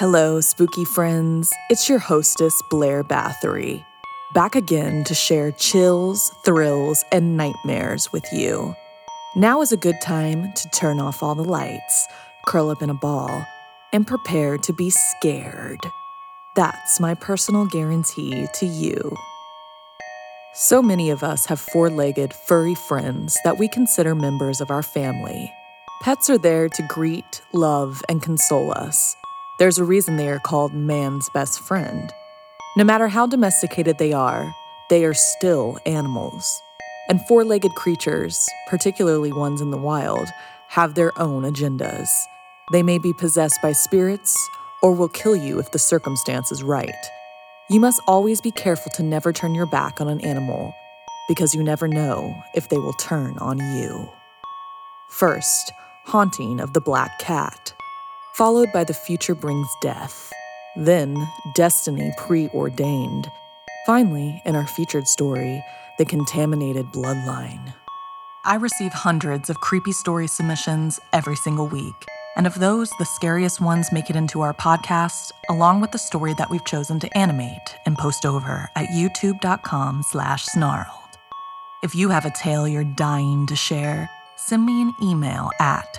Hello, spooky friends. It's your hostess, Blair Bathory, back again to share chills, thrills, and nightmares with you. Now is a good time to turn off all the lights, curl up in a ball, and prepare to be scared. That's my personal guarantee to you. So many of us have four-legged, furry friends that we consider members of our family. Pets are there to greet, love, and console us. There's a reason they are called man's best friend. No matter how domesticated they are still animals. And four-legged creatures, particularly ones in the wild, have their own agendas. They may be possessed by spirits or will kill you if the circumstance is right. You must always be careful to never turn your back on an animal, because you never know if they will turn on you. First, Haunting of the Black Cat, followed by The Future Brings Death, then Destiny Preordained. Finally, in our featured story, The Contaminated Bloodline. I receive hundreds of creepy story submissions every single week, and of those, the scariest ones make it into our podcast, along with the story that we've chosen to animate and post over at youtube.com/snarled. If you have a tale you're dying to share, send me an email at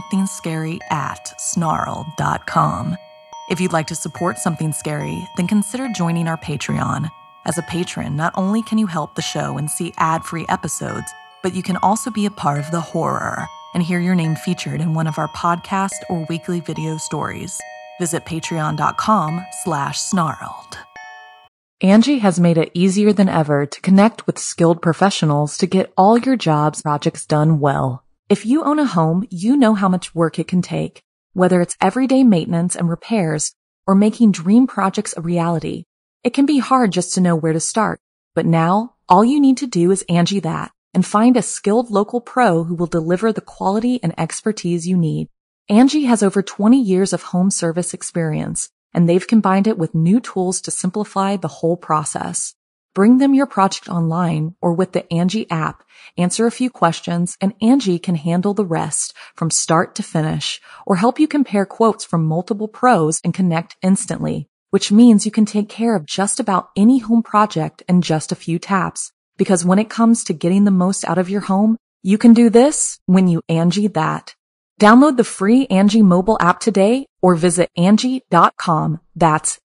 somethingscary@snarled.com. If you'd like to support Something Scary, then consider joining our Patreon. As a patron, not only can you help the show and see ad-free episodes, but you can also be a part of the horror and hear your name featured in one of our podcast or weekly video stories. Visit patreon.com/snarled. Angie has made it easier than ever to connect with skilled professionals to get all your jobs projects done well. If you own a home, you know how much work it can take, whether it's everyday maintenance and repairs or making dream projects a reality. It can be hard just to know where to start, but now all you need to do is Angie that and find a skilled local pro who will deliver the quality and expertise you need. Angie has over 20 years of home service experience, and they've combined it with new tools to simplify the whole process. Bring them your project online or with the Angie app, answer a few questions, and Angie can handle the rest from start to finish, or help you compare quotes from multiple pros and connect instantly, which means you can take care of just about any home project in just a few taps. Because when it comes to getting the most out of your home, you can do this when you Angie that. Download the free Angie mobile app today or visit Angie.com. That's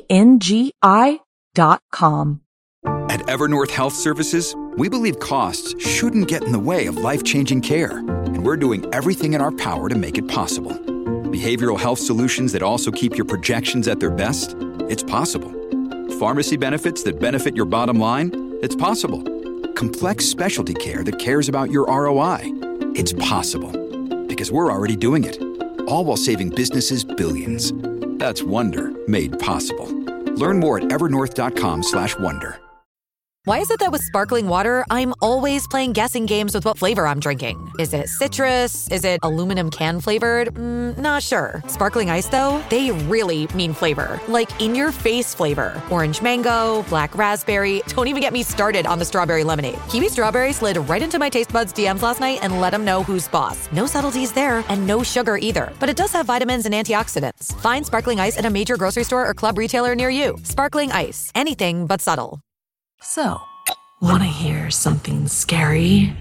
ANGI.com. At Evernorth Health Services, we believe costs shouldn't get in the way of life-changing care, and we're doing everything in our power to make it possible. Behavioral health solutions that also keep your projections at their best? It's possible. Pharmacy benefits that benefit your bottom line? It's possible. Complex specialty care that cares about your ROI? It's possible. Because we're already doing it. All while saving businesses billions. That's Wonder made possible. Learn more at evernorth.com/wonder. Why is it that with sparkling water, I'm always playing guessing games with what flavor I'm drinking? Is it citrus? Is it aluminum can flavored? Not sure. Sparkling Ice, though, they really mean flavor. Like in-your-face flavor. Orange mango, black raspberry. Don't even get me started on the strawberry lemonade. Kiwi Strawberry slid right into my taste buds DMs last night and let them know who's boss. No subtleties there, and no sugar either. But it does have vitamins and antioxidants. Find Sparkling Ice at a major grocery store or club retailer near you. Sparkling Ice. Anything but subtle. So, wanna hear something scary?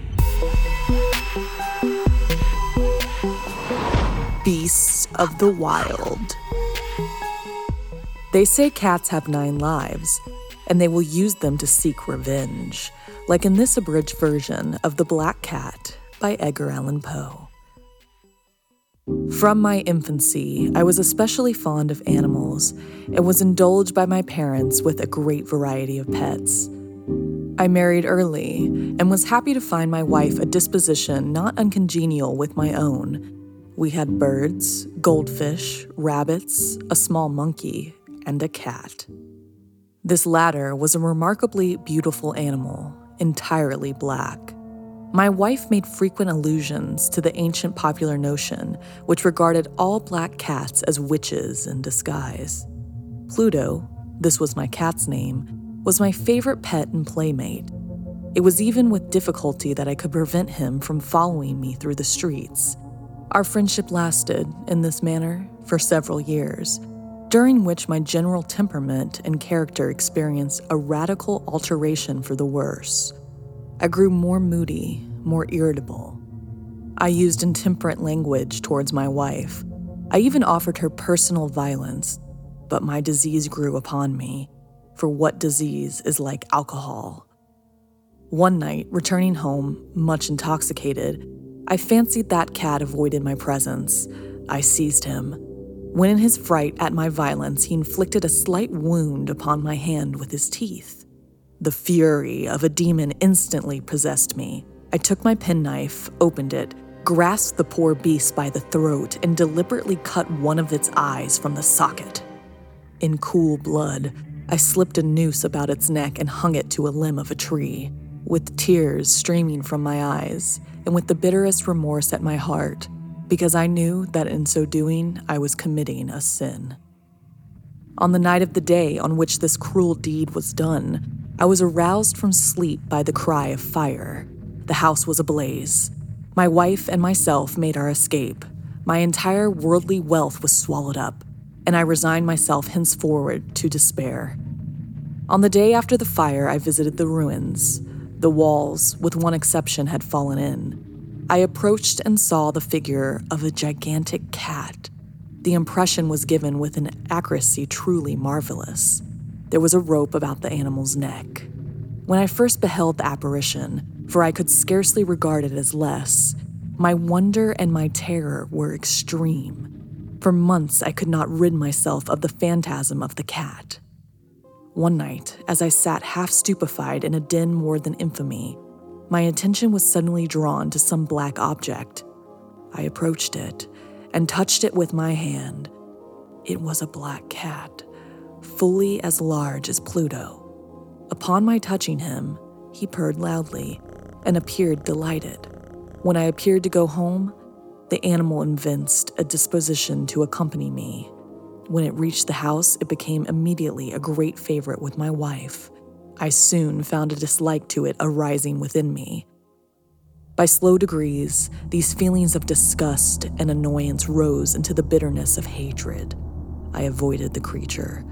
Beasts of the Wild. They say cats have 9 lives, and they will use them to seek revenge, like in this abridged version of The Black Cat by Edgar Allan Poe. From my infancy, I was especially fond of animals and was indulged by my parents with a great variety of pets. I married early and was happy to find my wife a disposition not uncongenial with my own. We had birds, goldfish, rabbits, a small monkey, and a cat. This latter was a remarkably beautiful animal, entirely black. My wife made frequent allusions to the ancient popular notion, which regarded all black cats as witches in disguise. Pluto, this was my cat's name, was my favorite pet and playmate. It was even with difficulty that I could prevent him from following me through the streets. Our friendship lasted, in this manner, for several years, during which my general temperament and character experienced a radical alteration for the worse. I grew more moody, more irritable. I used intemperate language towards my wife. I even offered her personal violence, but my disease grew upon me, for what disease is like alcohol? One night, returning home, much intoxicated, I fancied that cat avoided my presence. I seized him. When in his fright at my violence, he inflicted a slight wound upon my hand with his teeth. The fury of a demon instantly possessed me. I took my penknife, opened it, grasped the poor beast by the throat, and deliberately cut one of its eyes from the socket. In cool blood, I slipped a noose about its neck and hung it to a limb of a tree, with tears streaming from my eyes, and with the bitterest remorse at my heart, because I knew that in so doing, I was committing a sin. On the night of the day on which this cruel deed was done, I was aroused from sleep by the cry of fire. The house was ablaze. My wife and myself made our escape. My entire worldly wealth was swallowed up, and I resigned myself henceforward to despair. On the day after the fire, I visited the ruins. The walls, with one exception, had fallen in. I approached and saw the figure of a gigantic cat. The impression was given with an accuracy truly marvelous. There was a rope about the animal's neck. When I first beheld the apparition, for I could scarcely regard it as less, my wonder and my terror were extreme. For months I could not rid myself of the phantasm of the cat. One night, as I sat half stupefied in a den more than infamy, my attention was suddenly drawn to some black object. I approached it and touched it with my hand. It was a black cat, fully as large as Pluto. Upon my touching him, he purred loudly and appeared delighted. When I appeared to go home, the animal evinced a disposition to accompany me. When it reached the house, it became immediately a great favorite with my wife. I soon found a dislike to it arising within me. By slow degrees, these feelings of disgust and annoyance rose into the bitterness of hatred. I avoided the creature.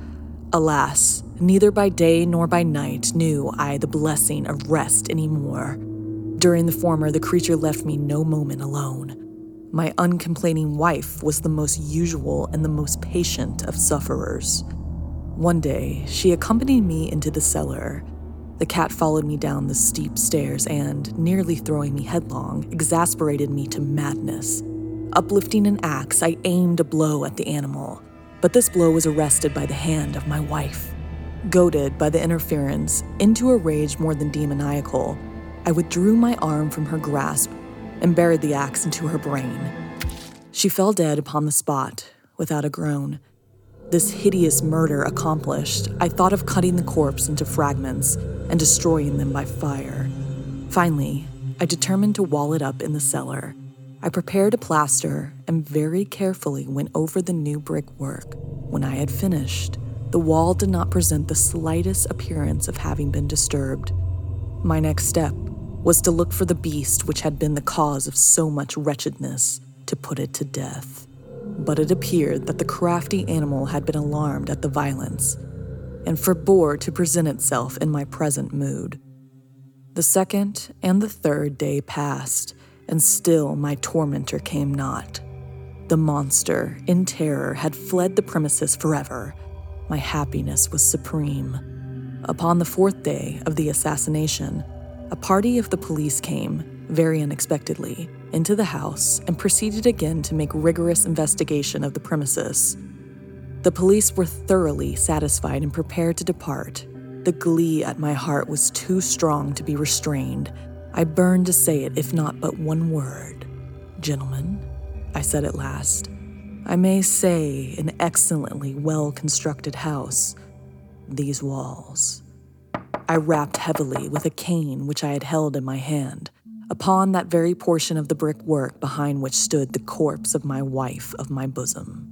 Alas, neither by day nor by night knew I the blessing of rest anymore. During the former, the creature left me no moment alone. My uncomplaining wife was the most usual and the most patient of sufferers. One day, she accompanied me into the cellar. The cat followed me down the steep stairs and, nearly throwing me headlong, exasperated me to madness. Uplifting an axe, I aimed a blow at the animal, but this blow was arrested by the hand of my wife. Goaded by the interference, into a rage more than demoniacal, I withdrew my arm from her grasp and buried the axe into her brain. She fell dead upon the spot, without a groan. This hideous murder accomplished, I thought of cutting the corpse into fragments and destroying them by fire. Finally, I determined to wall it up in the cellar. I prepared a plaster and very carefully went over the new brickwork. When I had finished, the wall did not present the slightest appearance of having been disturbed. My next step was to look for the beast which had been the cause of so much wretchedness, to put it to death. But it appeared that the crafty animal had been alarmed at the violence, and forbore to present itself in my present mood. The second and the third day passed, and still my tormentor came not. The monster, in terror, had fled the premises forever. My happiness was supreme. Upon the fourth day of the assassination, a party of the police came, very unexpectedly, into the house and proceeded again to make rigorous investigation of the premises. The police were thoroughly satisfied and prepared to depart. The glee at my heart was too strong to be restrained. I burned to say it, if not but one word. "Gentlemen," I said at last, "I may say an excellently well-constructed house. These walls." I rapped heavily with a cane which I had held in my hand, upon that very portion of the brickwork behind which stood the corpse of my wife of my bosom.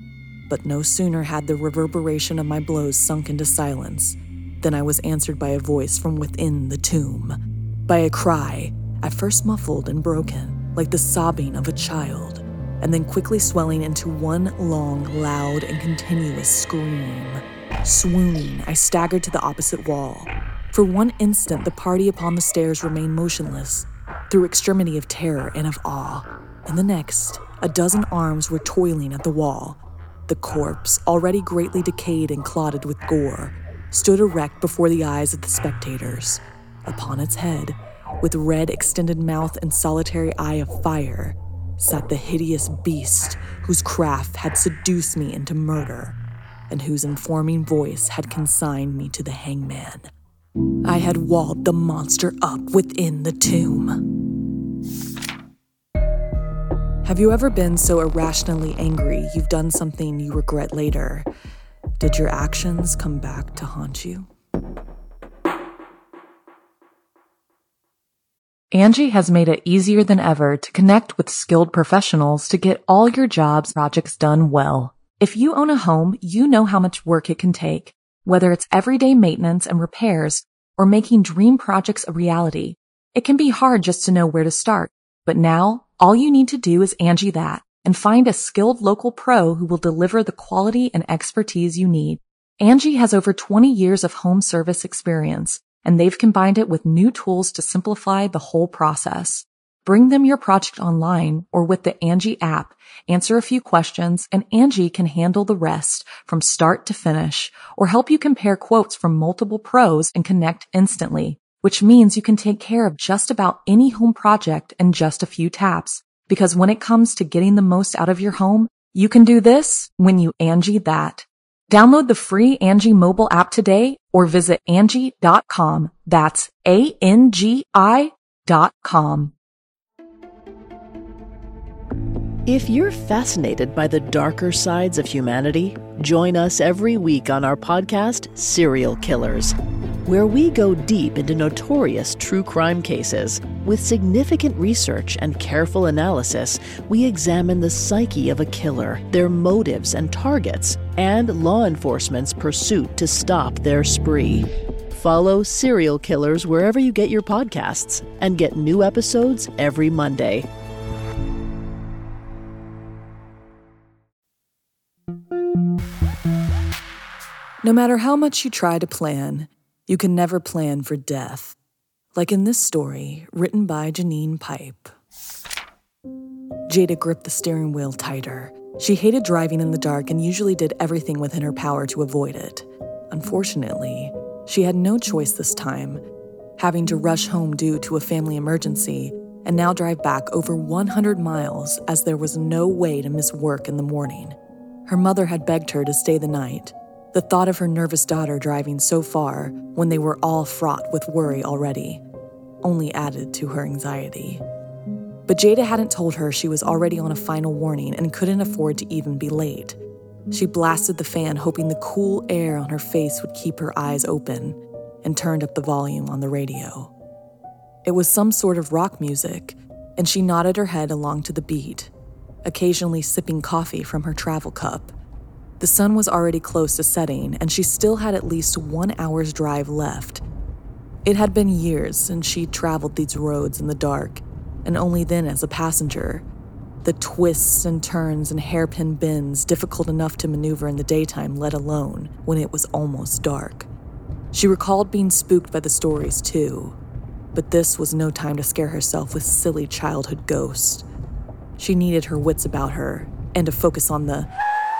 But no sooner had the reverberation of my blows sunk into silence than I was answered by a voice from within the tomb, by a cry, at first muffled and broken, like the sobbing of a child. and then quickly swelling into one long, loud, and continuous scream. Swooning, I staggered to the opposite wall. For one instant, the party upon the stairs remained motionless, through extremity of terror and of awe. And the next, a dozen arms were toiling at the wall. The corpse, already greatly decayed and clotted with gore, stood erect before the eyes of the spectators. Upon its head, with red extended mouth and solitary eye of fire, sat the hideous beast whose craft had seduced me into murder, and whose informing voice had consigned me to the hangman. I had walled the monster up within the tomb. Have you ever been so irrationally angry you've done something you regret later? Did your actions come back to haunt you? Angie has made it easier than ever to connect with skilled professionals to get all your jobs projects done well. If you own a home, you know how much work it can take, whether it's everyday maintenance and repairs or making dream projects a reality. It can be hard just to know where to start, but now all you need to do is Angie that and find a skilled local pro who will deliver the quality and expertise you need. Angie has over 20 years of home service experience, and they've combined it with new tools to simplify the whole process. Bring them your project online or with the Angie app, answer a few questions, and Angie can handle the rest from start to finish, or help you compare quotes from multiple pros and connect instantly, which means you can take care of just about any home project in just a few taps. Because when it comes to getting the most out of your home, you can do this when you Angie that. Download the free Angie mobile app today or visit Angie.com. That's ANGI.com. If you're fascinated by the darker sides of humanity, join us every week on our podcast, Serial Killers, where we go deep into notorious true crime cases. With significant research and careful analysis, we examine the psyche of a killer, their motives and targets, and law enforcement's pursuit to stop their spree. Follow Serial Killers wherever you get your podcasts and get new episodes every Monday. No matter how much you try to plan, you can never plan for death. Like in this story, written by Janine Pipe. Jada gripped the steering wheel tighter. She hated driving in the dark and usually did everything within her power to avoid it. Unfortunately, she had no choice this time, having to rush home due to a family emergency and now drive back over 100 miles as there was no way to miss work in the morning. Her mother had begged her to stay the night. The thought of her nervous daughter driving so far when they were all fraught with worry already only added to her anxiety. But Jada hadn't told her she was already on a final warning and couldn't afford to even be late. She blasted the fan, hoping the cool air on her face would keep her eyes open, and turned up the volume on the radio. It was some sort of rock music, and she nodded her head along to the beat, occasionally sipping coffee from her travel cup. The sun was already close to setting, and she still had at least 1 hour's drive left. It had been years since she'd traveled these roads in the dark, and only then as a passenger. The twists and turns and hairpin bends difficult enough to maneuver in the daytime, let alone when it was almost dark. She recalled being spooked by the stories too, but this was no time to scare herself with silly childhood ghosts. She needed her wits about her and to focus on the...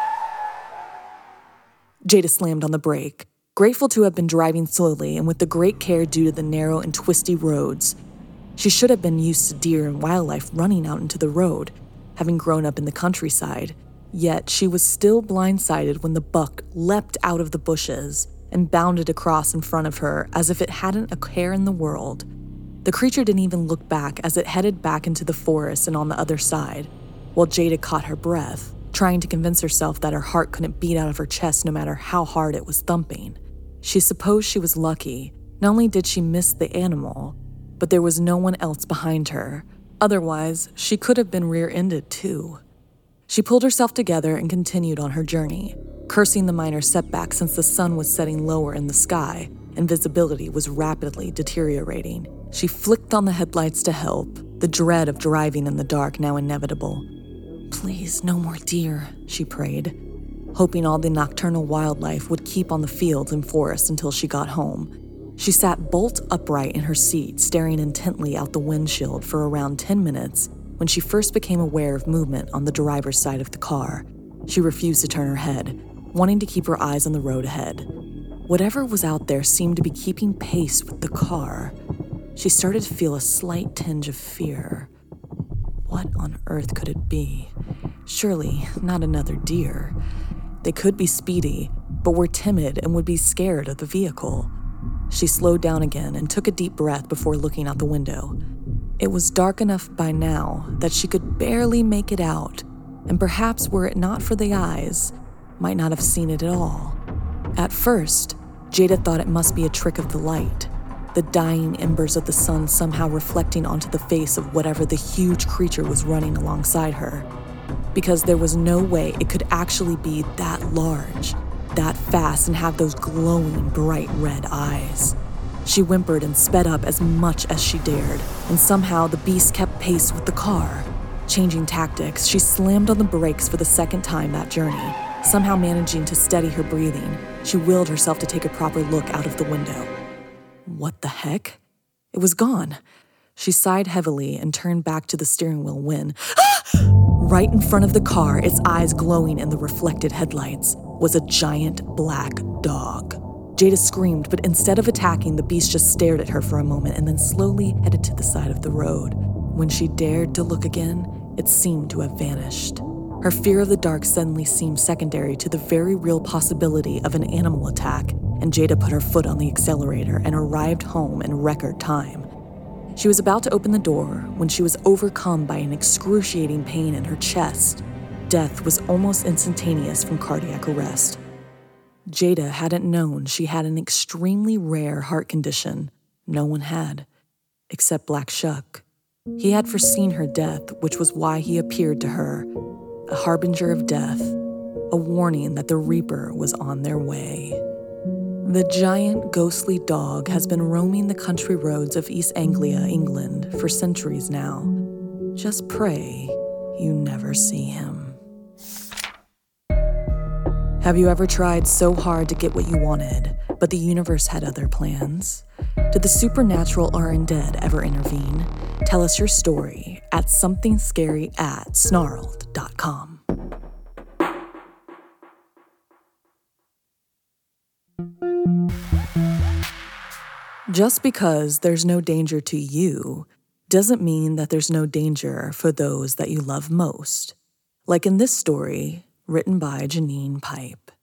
Jada slammed on the brake, grateful to have been driving slowly and with the great care due to the narrow and twisty roads. She should have been used to deer and wildlife running out into the road, having grown up in the countryside. Yet she was still blindsided when the buck leapt out of the bushes and bounded across in front of her as if it hadn't a care in the world. The creature didn't even look back as it headed back into the forest and on the other side, while Jada caught her breath, trying to convince herself that her heart couldn't beat out of her chest no matter how hard it was thumping. She supposed she was lucky. Not only did she miss the animal, but there was no one else behind her. Otherwise, she could have been rear-ended too. She pulled herself together and continued on her journey, cursing the minor setback since the sun was setting lower in the sky and visibility was rapidly deteriorating. She flicked on the headlights to help, the dread of driving in the dark now inevitable. Please, no more deer, she prayed, hoping all the nocturnal wildlife would keep on the fields and forest until she got home. She sat bolt upright in her seat, staring intently out the windshield for around 10 minutes when she first became aware of movement on the driver's side of the car. She refused to turn her head, wanting to keep her eyes on the road ahead. Whatever was out there seemed to be keeping pace with the car. She started to feel a slight tinge of fear. What on earth could it be? Surely not another deer. They could be speedy, but were timid and would be scared of the vehicle. She slowed down again and took a deep breath before looking out the window. It was dark enough by now that she could barely make it out, and perhaps were it not for the eyes, might not have seen it at all. At first, Jada thought it must be a trick of the light, the dying embers of the sun somehow reflecting onto the face of whatever the huge creature was running alongside her, because there was no way it could actually be that large, that fast, and have those glowing, bright red eyes. She whimpered and sped up as much as she dared, and somehow the beast kept pace with the car. Changing tactics, she slammed on the brakes for the second time that journey, somehow managing to steady her breathing. She willed herself to take a proper look out of the window. What the heck? It was gone. She sighed heavily and turned back to the steering wheel when, right in front of the car, its eyes glowing in the reflected headlights, was a giant black dog. Jada screamed, but instead of attacking, the beast just stared at her for a moment and then slowly headed to the side of the road. When she dared to look again, it seemed to have vanished. Her fear of the dark suddenly seemed secondary to the very real possibility of an animal attack, and Jada put her foot on the accelerator and arrived home in record time. She was about to open the door when she was overcome by an excruciating pain in her chest. Death was almost instantaneous from cardiac arrest. Jada hadn't known she had an extremely rare heart condition no one had, except Black Shuck. He had foreseen her death, which was why he appeared to her, a harbinger of death, a warning that the Reaper was on their way. The giant, ghostly dog has been roaming the country roads of East Anglia, England, for centuries now. Just pray you never see him. Have you ever tried so hard to get what you wanted, but the universe had other plans? Did the supernatural or undead ever intervene? Tell us your story at somethingscary@snarled.com. Just because there's no danger to you doesn't mean that there's no danger for those that you love most. Like in this story, written by Janine Pipe.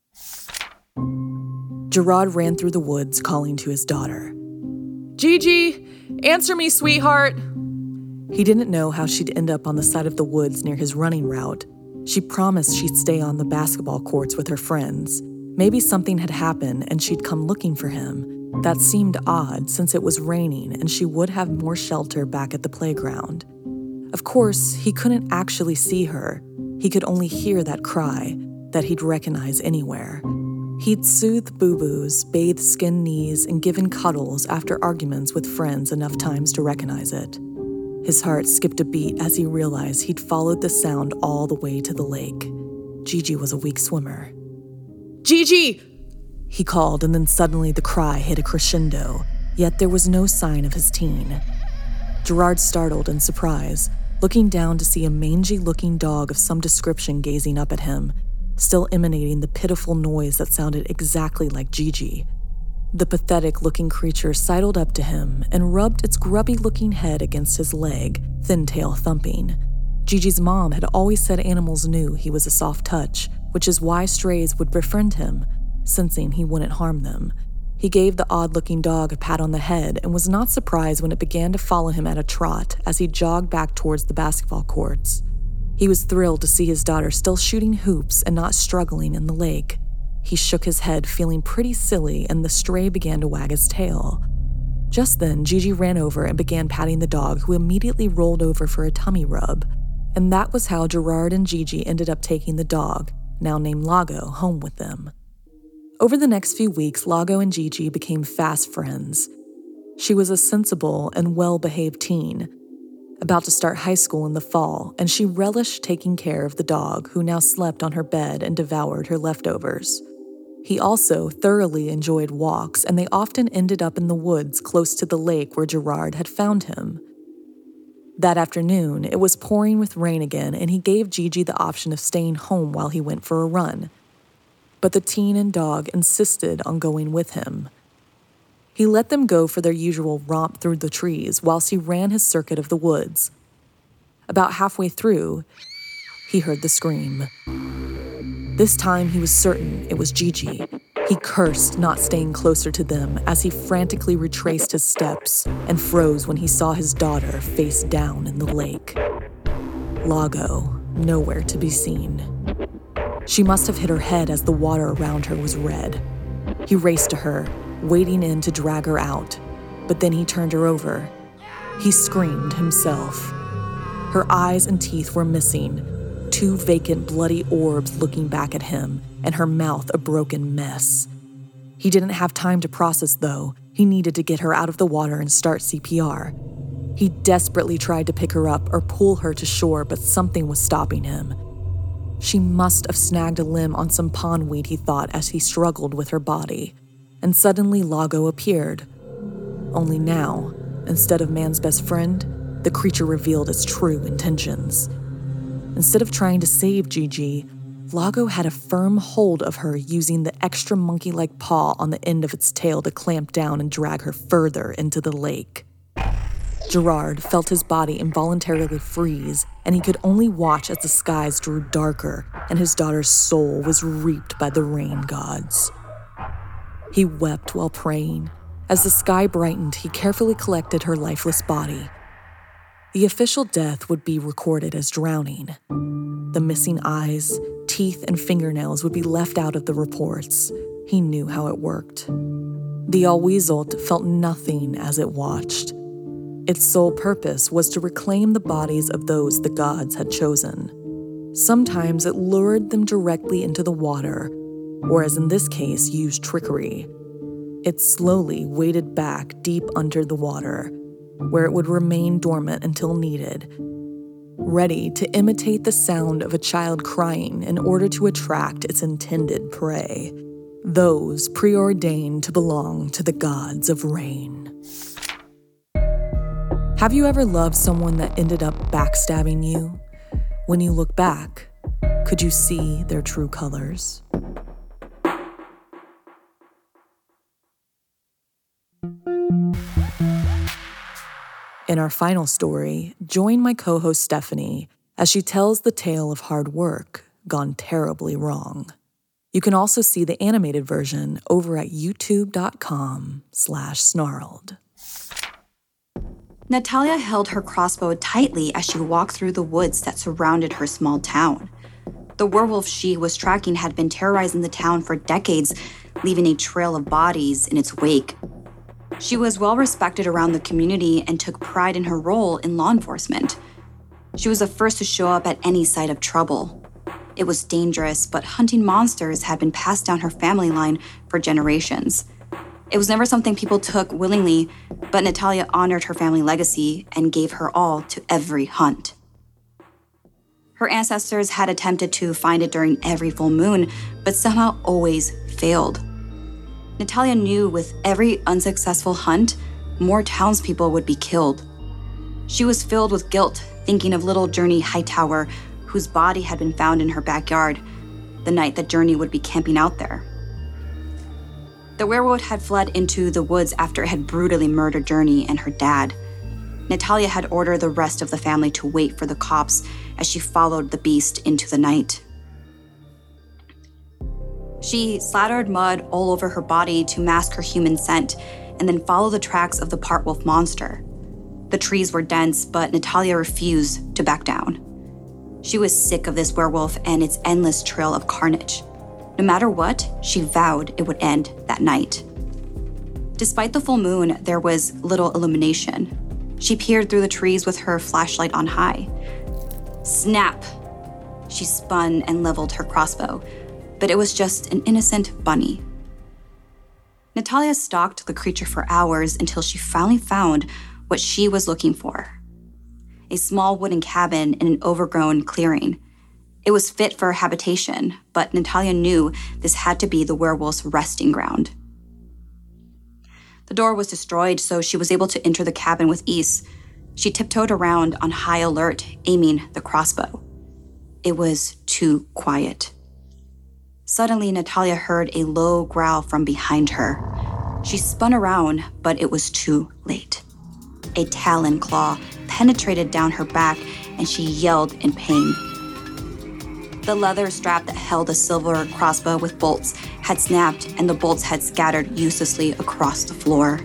Gerard ran through the woods calling to his daughter. "Gigi, answer me, sweetheart." He didn't know how she'd end up on the side of the woods near his running route. She promised she'd stay on the basketball courts with her friends. Maybe something had happened and she'd come looking for him. That seemed odd since it was raining and she would have more shelter back at the playground. Of course, he couldn't actually see her. He could only hear that cry that he'd recognize anywhere. He'd soothed boo-boos, bathed skinned knees, and given cuddles after arguments with friends enough times to recognize it. His heart skipped a beat as he realized he'd followed the sound all the way to the lake. Gigi was a weak swimmer. "Gigi!" he called, and then suddenly the cry hit a crescendo, yet there was no sign of his teen. Gerard startled in surprise, looking down to see a mangy-looking dog of some description gazing up at him, still emanating the pitiful noise that sounded exactly like Gigi. The pathetic-looking creature sidled up to him and rubbed its grubby-looking head against his leg, thin tail thumping. Gigi's mom had always said animals knew he was a soft touch, which is why strays would befriend him, sensing he wouldn't harm them. He gave the odd-looking dog a pat on the head and was not surprised when it began to follow him at a trot as he jogged back towards the basketball courts. He was thrilled to see his daughter still shooting hoops and not struggling in the lake. He shook his head, feeling pretty silly, and the stray began to wag his tail. Just then, Gigi ran over and began patting the dog, who immediately rolled over for a tummy rub. And that was how Gerard and Gigi ended up taking the dog, now named Lago, home with them. Over the next few weeks, Lago and Gigi became fast friends. She was a sensible and well-behaved teen. about to start high school in the fall, and she relished taking care of the dog who now slept on her bed and devoured her leftovers. He also thoroughly enjoyed walks, and they often ended up in the woods close to the lake where Gerard had found him. That afternoon, it was pouring with rain again, and he gave Gigi the option of staying home while he went for a run. But the teen and dog insisted on going with him. He let them go for their usual romp through the trees whilst he ran his circuit of the woods. About halfway through, he heard the scream. This time he was certain it was Gigi. He cursed not staying closer to them as he frantically retraced his steps and froze when he saw his daughter face down in the lake. Lago, nowhere to be seen. She must have hit her head as the water around her was red. He raced to her, wading in to drag her out, but then he turned her over. He screamed himself. Her eyes and teeth were missing, 2 vacant, bloody orbs looking back at him, and her mouth a broken mess. He didn't have time to process, though. He needed to get her out of the water and start CPR. He desperately tried to pick her up or pull her to shore, but something was stopping him. She must have snagged a limb on some pondweed, he thought, as he struggled with her body. And suddenly Lago appeared. Only now, instead of man's best friend, the creature revealed its true intentions. Instead of trying to save Gigi, Lago had a firm hold of her, using the extra monkey-like paw on the end of its tail to clamp down and drag her further into the lake. Gerard felt his body involuntarily freeze, and he could only watch as the skies drew darker and his daughter's soul was reaped by the rain gods. He wept while praying. As the sky brightened, he carefully collected her lifeless body. The official death would be recorded as drowning. The missing eyes, teeth, and fingernails would be left out of the reports. He knew how it worked. The Alweezelt felt nothing as it watched. Its sole purpose was to reclaim the bodies of those the gods had chosen. Sometimes it lured them directly into the water, or as in this case, used trickery. It slowly waded back deep under the water, where it would remain dormant until needed, ready to imitate the sound of a child crying in order to attract its intended prey, those preordained to belong to the gods of rain. Have you ever loved someone that ended up backstabbing you? When you look back, could you see their true colors? In our final story, join my co-host Stephanie as she tells the tale of hard work gone terribly wrong. You can also see the animated version over at youtube.com/snarled. Natalia held her crossbow tightly as she walked through the woods that surrounded her small town. The werewolf she was tracking had been terrorizing the town for decades, leaving a trail of bodies in its wake. She was well respected around the community and took pride in her role in law enforcement. She was the first to show up at any site of trouble. It was dangerous, but hunting monsters had been passed down her family line for generations. It was never something people took willingly, but Natalia honored her family legacy and gave her all to every hunt. Her ancestors had attempted to find it during every full moon, but somehow always failed. Natalia knew with every unsuccessful hunt, more townspeople would be killed. She was filled with guilt, thinking of little Journey Hightower, whose body had been found in her backyard the night that Journey would be camping out there. The werewolf had fled into the woods after it had brutally murdered Journey and her dad. Natalia had ordered the rest of the family to wait for the cops as she followed the beast into the night. She slattered mud all over her body to mask her human scent and then followed the tracks of the part wolf monster. The trees were dense, but Natalia refused to back down. She was sick of this werewolf and its endless trail of carnage. No matter what, she vowed it would end that night. Despite the full moon, there was little illumination. She peered through the trees with her flashlight on high. Snap! She spun and leveled her crossbow, but it was just an innocent bunny. Natalia stalked the creature for hours until she finally found what she was looking for. a small wooden cabin in an overgrown clearing. It was fit for habitation, but Natalia knew this had to be the werewolf's resting ground. The door was destroyed, so she was able to enter the cabin with ease. She tiptoed around on high alert, aiming the crossbow. It was too quiet. Suddenly, Natalia heard a low growl from behind her. She spun around, but it was too late. A talon claw penetrated down her back, and she yelled in pain. The leather strap that held a silver crossbow with bolts had snapped, and the bolts had scattered uselessly across the floor.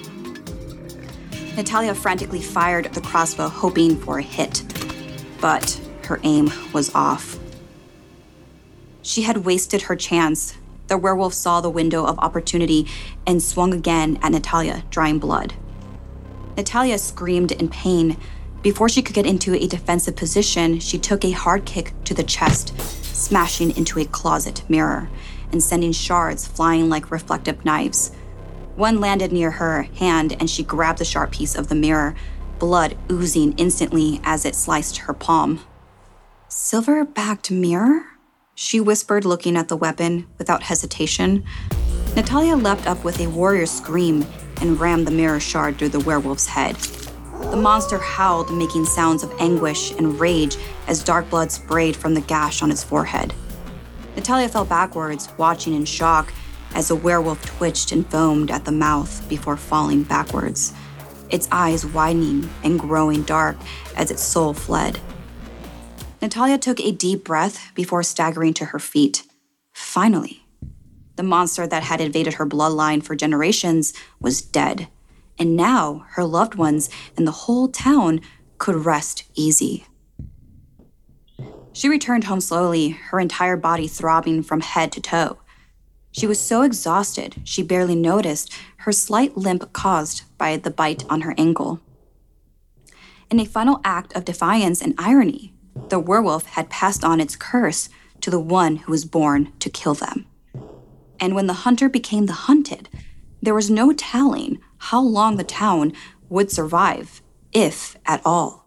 Natalia frantically fired the crossbow, hoping for a hit, but her aim was off. She had wasted her chance. The werewolf saw the window of opportunity and swung again at Natalia, drawing blood. Natalia screamed in pain. Before she could get into a defensive position, she took a hard kick to the chest, smashing into a closet mirror and sending shards flying like reflective knives. One landed near her hand, and she grabbed the sharp piece of the mirror, blood oozing instantly as it sliced her palm. "Silver-backed mirror?" she whispered, looking at the weapon without hesitation. Natalia leapt up with a warrior scream and rammed the mirror shard through the werewolf's head. The monster howled, making sounds of anguish and rage as dark blood sprayed from the gash on its forehead. Natalia fell backwards, watching in shock as the werewolf twitched and foamed at the mouth before falling backwards, its eyes widening and growing dark as its soul fled. Natalia took a deep breath before staggering to her feet. Finally, the monster that had invaded her bloodline for generations was dead, and now her loved ones and the whole town could rest easy. She returned home slowly, her entire body throbbing from head to toe. She was so exhausted, she barely noticed her slight limp caused by the bite on her ankle. In a final act of defiance and irony, the werewolf had passed on its curse to the one who was born to kill them. And when the hunter became the hunted, there was no telling how long the town would survive, if at all.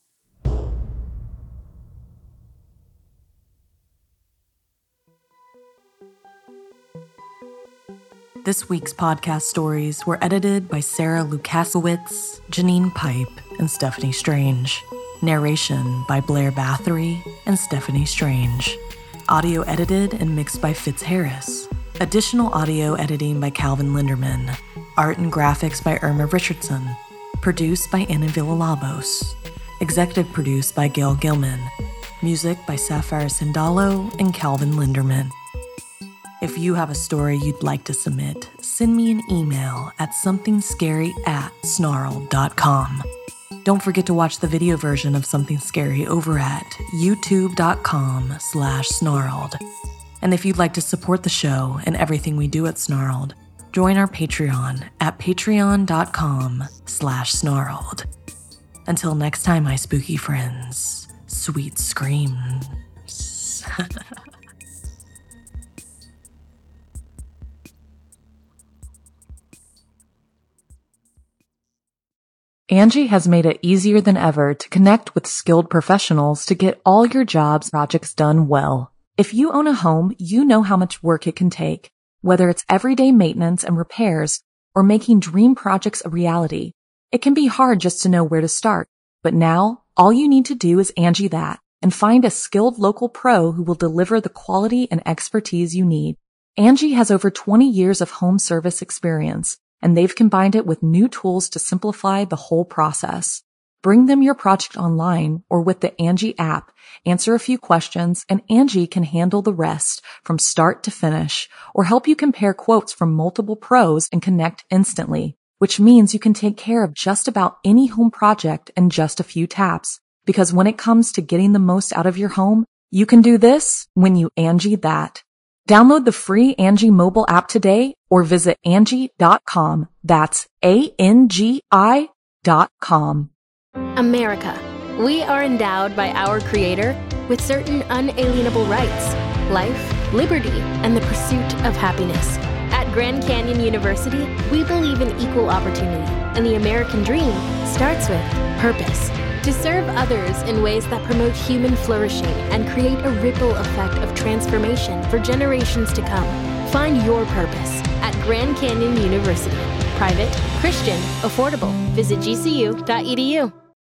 This week's podcast stories were edited by Sarah Lukasiewicz, Janine Pipe, and Stephanie Strange. Narration by Blair Bathory and Stephanie Strange. Audio edited and mixed by Fitz Harris. Additional audio editing by Calvin Linderman. Art and graphics by Irma Richardson. Produced by Anna Villalobos. Executive produced by Gail Gilman. Music by Sapphire Sindalo and Calvin Linderman. If you have a story you'd like to submit, send me an email at somethingscary@snarled.com. Don't forget to watch the video version of Something Scary over at youtube.com/snarled. And if you'd like to support the show and everything we do at Snarled, join our Patreon at patreon.com/snarled. Until next time, my spooky friends, sweet screams. Angie has made it easier than ever to connect with skilled professionals to get all your jobs projects done well. If you own a home, you know how much work it can take, whether it's everyday maintenance and repairs or making dream projects a reality. It can be hard just to know where to start, but now all you need to do is Angie that and find a skilled local pro who will deliver the quality and expertise you need. Angie has over 20 years of home service experience, and they've combined it with new tools to simplify the whole process. Bring them your project online or with the Angie app, answer a few questions, and Angie can handle the rest from start to finish, or help you compare quotes from multiple pros and connect instantly, which means you can take care of just about any home project in just a few taps. Because when it comes to getting the most out of your home, you can do this when you Angie that. Download the free Angie mobile app today or visit Angie.com. That's ANGI.com. America. We are endowed by our Creator with certain unalienable rights: life, liberty, and the pursuit of happiness. At Grand Canyon University, we believe in equal opportunity, and the American dream starts with purpose. to serve others in ways that promote human flourishing and create a ripple effect of transformation for generations to come. Find your purpose at Grand Canyon University. Private, Christian, affordable. Visit gcu.edu.